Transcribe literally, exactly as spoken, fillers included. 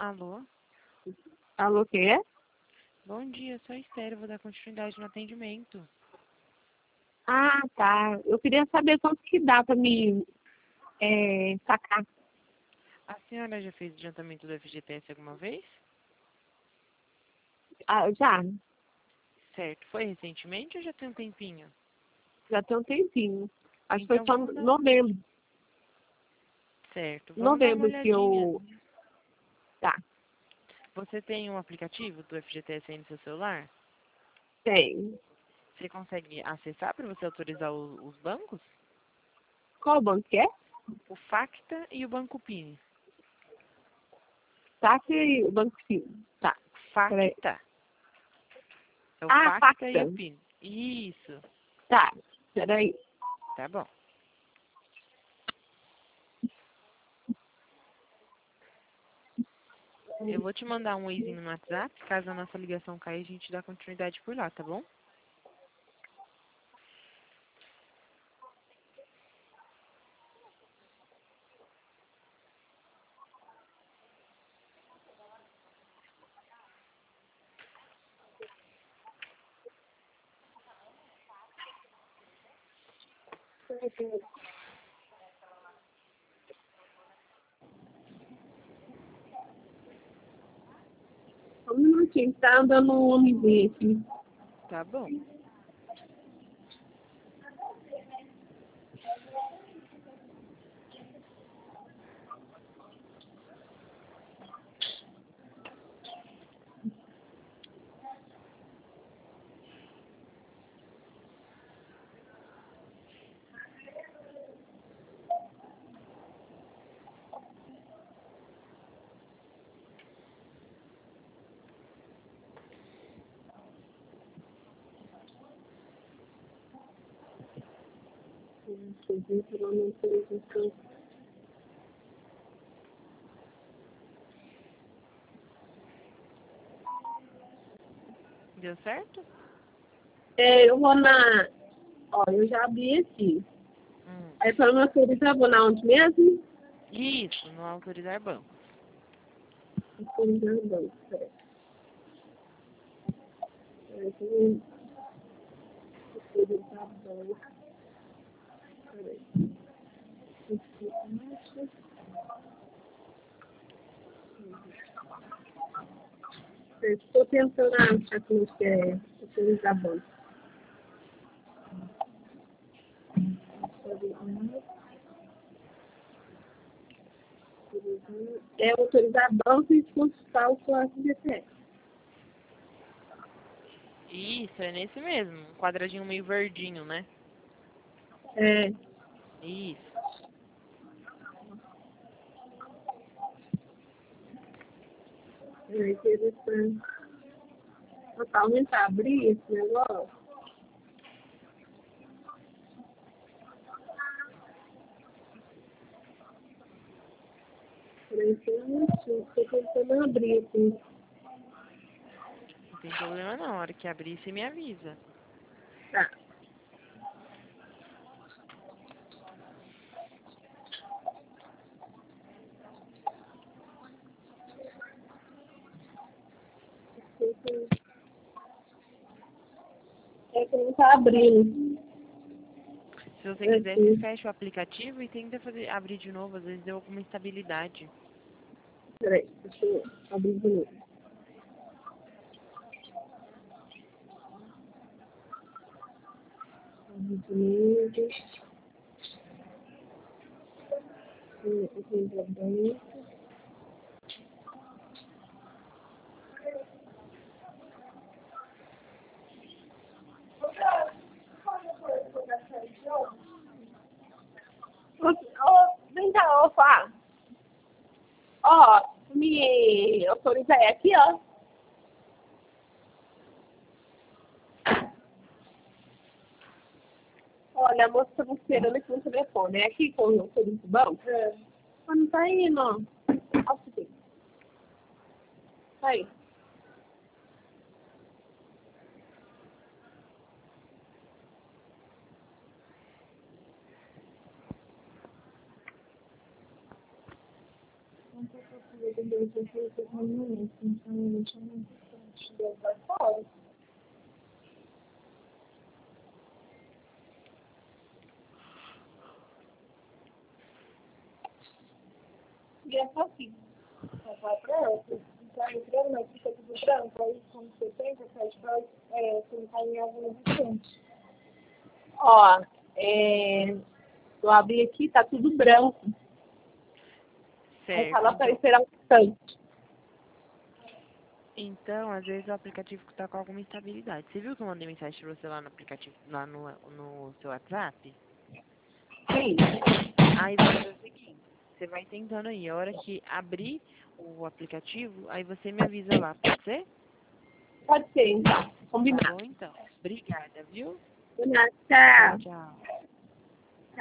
Alô? Alô, quem é? Bom dia, sou a Esther, vou dar continuidade no atendimento. Ah, tá. Eu queria saber quanto que dá pra me é, sacar. A senhora já fez adiantamento do F G T S alguma vez? Ah, já, Certo. Foi recentemente ou já tem um tempinho? já tem um tempinho. Acho que Então foi só vamos em dar... novembro. Certo, vamos dar uma Novembro que olhadinha. eu... Tá, Você tem um aplicativo do F G T S aí no seu celular? tem. Você consegue acessar para você autorizar o- os bancos? Qual banco que é? O Facta e o Banco Pini. Tá, que o banco sim. Tá, peraí. Facta. É o Ah, Facta e Facta. o Pini. Isso. Tá, peraí. Tá bom. Eu vou te mandar um oizinho no WhatsApp. Caso a nossa ligação caia, a gente dá continuidade por lá, tá bom? Só um minutinho, tá andando um homenzinho aqui. Tá bom. Deu certo? É, eu vou na... Ó, eu já abri aqui. Hum. Aí para me autorizar, eu vou na onde mesmo? Isso, no autorizar banco. Autorizar o banco, peraí. Peraí, deixa eu ver. Autorizar o banco. Peraí. Estou tentando achar como que é autorizar banco. É autorizar banco e consultar o seu F G T S. Isso, é nesse mesmo. Um quadradinho meio verdinho, né? É, Isso. é interessante. Totalmente abrir esse negócio. Peraí, estou tentando abrir aqui. Não tem problema não. A hora que abrir, você me avisa. Tá. É que não tá abrindo. Se você É quiser, você aqui. fecha o aplicativo e tenta fazer, abrir de novo. Às vezes deu alguma instabilidade. Peraí, deixa eu abrir de novo. Abrir de novo. Autorizar banco. Ô, ô, vem cá, ô, Fá. Ó, me autoriza é aqui, ó. Olha, a moça tá me esperando aqui no telefone. É aqui com o autoriza o banco? É. Mas não tá indo, ó. Ó, aqui. Tá aí. E é só assim. Vai pra outra. Então, entrando na ficha tudo branco, aí como você tem, você vai é, colocar em alguma frente. Ó, é, eu abri aqui, tá tudo branco. Aí Certo. fala para Então, esperar um instante. então, às vezes o aplicativo está com alguma instabilidade. Você viu que eu mandei mensagem para você lá no aplicativo, lá no, no seu WhatsApp? Sim. Aí vai fazer o seguinte, você vai tentando aí. A hora que abrir o aplicativo, aí você me avisa lá, pode ser? Pode ser, então. Tá Combinado. bom, então. Obrigada, viu? Tchau. Tchau.